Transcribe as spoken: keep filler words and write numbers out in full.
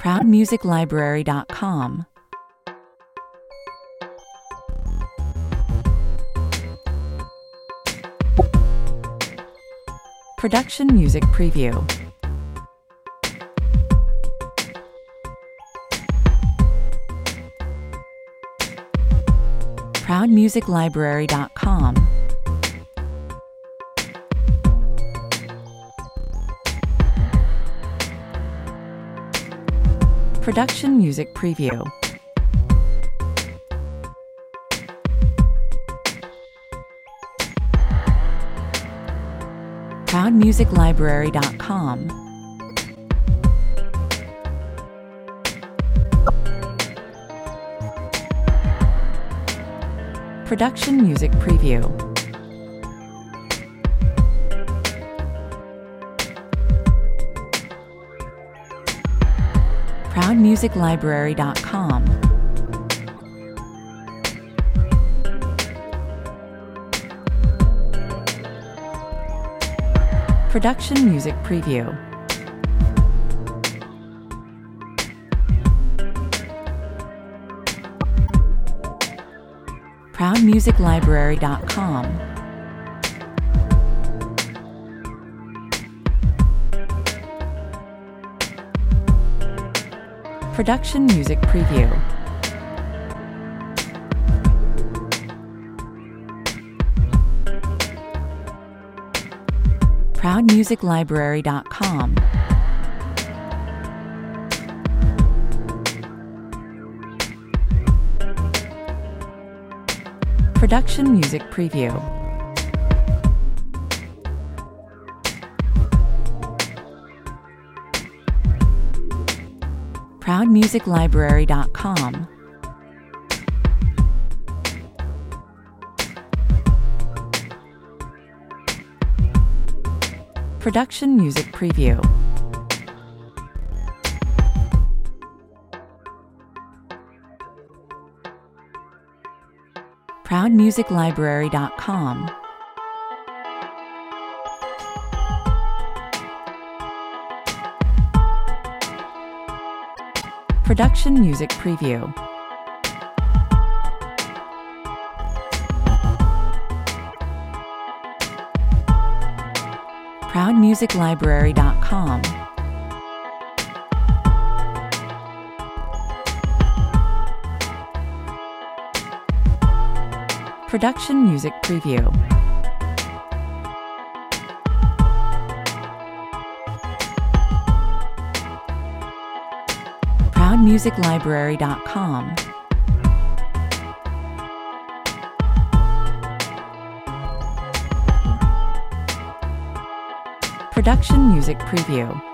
proud music library dot com. Production Music Preview. proud music library dot com. Production Music Preview. proud music library dot com. Production Music Preview. proud music library dot com. Production Music Preview. proud music library dot com. Production Music Preview. proud music library dot com. Production Music Preview. proud music library dot com. Production Music Preview. proud music library dot com. Production Music Preview. proud music library dot com. Production Music Preview. proud music library dot com. Production Music Preview.